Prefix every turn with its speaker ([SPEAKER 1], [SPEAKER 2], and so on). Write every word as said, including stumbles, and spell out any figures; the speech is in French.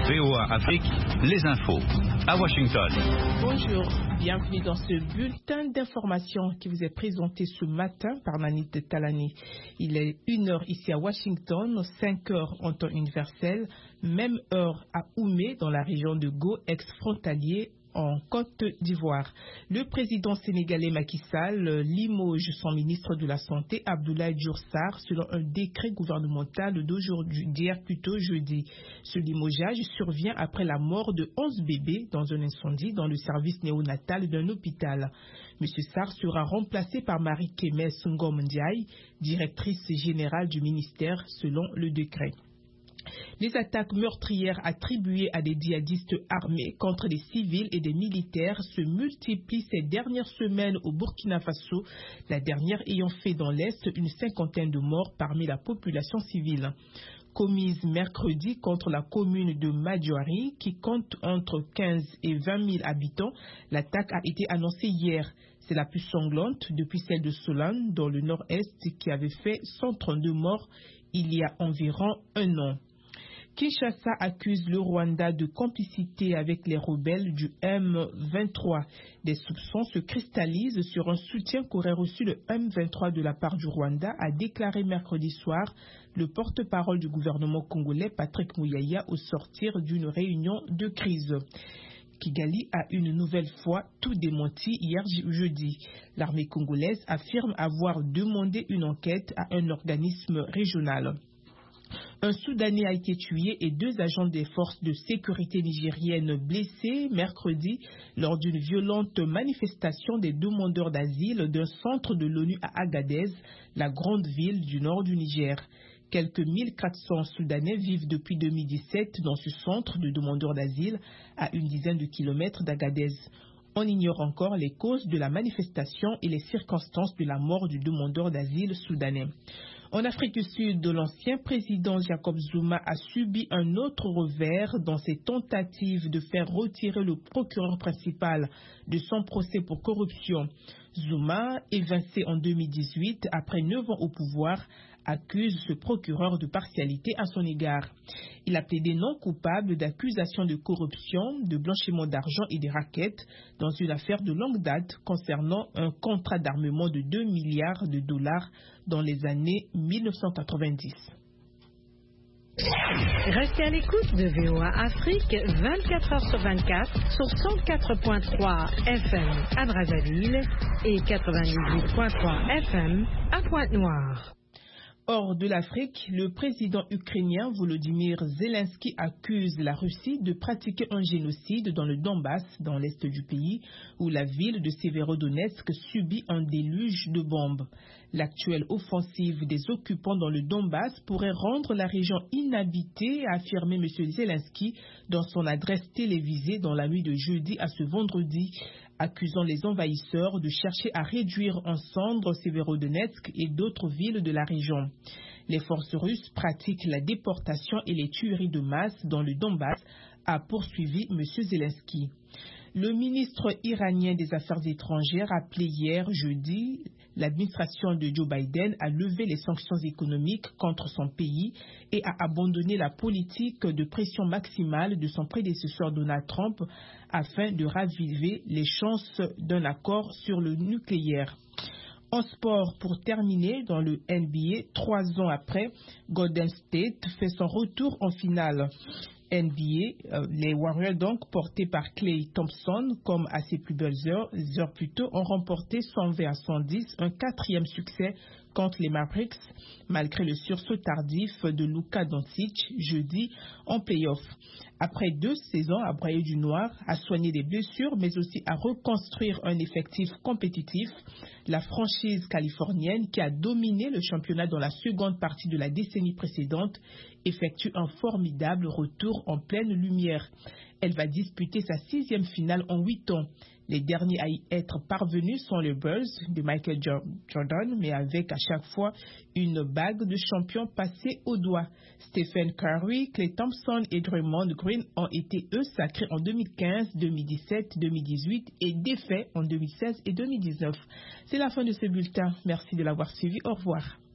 [SPEAKER 1] V O A Afrique, les infos à Washington.
[SPEAKER 2] Bonjour, bienvenue dans ce bulletin d'information qui vous est présenté ce matin par Nanit Talani. Il est une heure ici à Washington, cinq heures en temps universel, même heure à Oumé dans la région de Go, ex-frontalier en Côte d'Ivoire. Le président sénégalais Macky Sall limoge son ministre de la Santé Abdoulaye Diouf Sarr selon un décret gouvernemental d'aujourd'hui, d'hier plutôt jeudi. Ce limogeage survient après la mort de onze bébés dans un incendie dans le service néonatal d'un hôpital. M. Sarr sera remplacé par Marie-Kémé Ngom Ndiaye, directrice générale du ministère selon le décret. Les attaques meurtrières attribuées à des djihadistes armés contre des civils et des militaires se multiplient ces dernières semaines au Burkina Faso, la dernière ayant fait dans l'Est une cinquantaine de morts parmi la population civile. Commise mercredi contre la commune de Madjouari, qui compte entre quinze et vingt mille habitants, l'attaque a été annoncée hier. C'est la plus sanglante depuis celle de Solane, dans le nord-est, qui avait fait cent trente-deux morts il y a environ un an. Kinshasa accuse le Rwanda de complicité avec les rebelles du M vingt-trois. Des soupçons se cristallisent sur un soutien qu'aurait reçu le M vingt-trois de la part du Rwanda, a déclaré mercredi soir le porte-parole du gouvernement congolais Patrick Muyaya au sortir d'une réunion de crise. Kigali a une nouvelle fois tout démenti hier jeudi. L'armée congolaise affirme avoir demandé une enquête à un organisme régional. Un Soudanais a été tué et deux agents des forces de sécurité nigériennes blessés mercredi lors d'une violente manifestation des demandeurs d'asile d'un centre de l'ONU à Agadez, la grande ville du nord du Niger. Quelques mille quatre cents Soudanais vivent depuis deux mille dix-sept dans ce centre de demandeurs d'asile à une dizaine de kilomètres d'Agadez. On ignore encore les causes de la manifestation et les circonstances de la mort du demandeur d'asile soudanais. En Afrique du Sud, l'ancien président Jacob Zuma a subi un autre revers dans ses tentatives de faire retirer le procureur principal de son procès pour corruption. Zuma, évincé en deux mille dix-huit après neuf ans au pouvoir, accuse ce procureur de partialité à son égard. Il a plaidé non coupable d'accusations de corruption, de blanchiment d'argent et de raquettes dans une affaire de longue date concernant un contrat d'armement de deux milliards de dollars dans les années mille neuf cent quatre-vingt-dix.
[SPEAKER 3] Restez à l'écoute de V O A Afrique vingt-quatre heures sur vingt-quatre sur cent quatre point trois F M à Brazzaville et quatre-vingt-dix-huit point trois F M à Pointe-Noire.
[SPEAKER 2] Hors de l'Afrique, le président ukrainien Volodymyr Zelensky accuse la Russie de pratiquer un génocide dans le Donbass, dans l'est du pays, où la ville de Severodonetsk subit un déluge de bombes. L'actuelle offensive des occupants dans le Donbass pourrait rendre la région inhabitée, a affirmé M. Zelensky dans son adresse télévisée dans la nuit de jeudi à ce vendredi, accusant les envahisseurs de chercher à réduire en cendres Severodonetsk et d'autres villes de la région. Les forces russes pratiquent la déportation et les tueries de masse dans le Donbass, a poursuivi M. Zelensky. Le ministre iranien des Affaires étrangères a appelé hier jeudi l'administration de Joe Biden à lever les sanctions économiques contre son pays et à abandonner la politique de pression maximale de son prédécesseur Donald Trump afin de raviver les chances d'un accord sur le nucléaire. En sport, pour terminer, dans le N B A, trois ans après, Golden State fait son retour en finale. N B A, euh, les Warriors donc, portés par Klay Thompson, comme à ses plus belles heures, heures plus tôt, ont remporté cent vingt à cent dix, un quatrième succès contre les Mavericks, malgré le sursaut tardif de Luka Doncic jeudi en play-off. Après deux saisons à brailler du noir, à soigner des blessures, mais aussi à reconstruire un effectif compétitif, la franchise californienne, qui a dominé le championnat dans la seconde partie de la décennie précédente, effectue un formidable retour en pleine lumière. Elle va disputer sa sixième finale en huit ans. Les derniers à y être parvenus sont les Bulls de Michael Jordan, mais avec à chaque fois une bague de champion passée au doigt. Stephen Curry, Klay Thompson et Draymond Green ont été eux sacrés en deux mille quinze, deux mille dix-sept, deux mille dix-huit et défaits en deux mille seize et deux mille dix-neuf. C'est la fin de ce bulletin. Merci de l'avoir suivi. Au revoir.